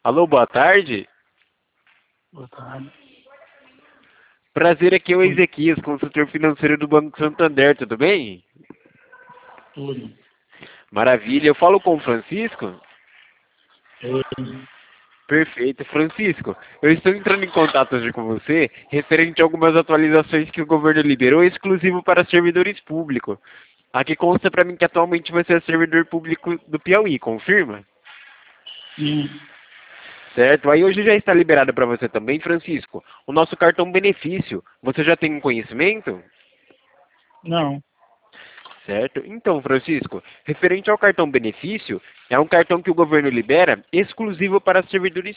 Alô, boa tarde. Boa tarde. Prazer, aqui é o Ezequias, consultor financeiro do Banco Santander, tudo bem? Tudo. Maravilha, eu falo com o Francisco? Ele. Perfeito, Francisco. Eu estou entrando em contato hoje com você referente a algumas atualizações que o governo liberou exclusivo para servidores públicos. Aqui consta para mim que atualmente você é servidor público do Piauí, confirma? Sim. Certo, aí hoje já está liberado para você também, Francisco, o nosso cartão benefício. Você já tem um conhecimento? Não. Certo? Então, Francisco, referente ao cartão benefício, é um cartão que o governo libera exclusivo para servidores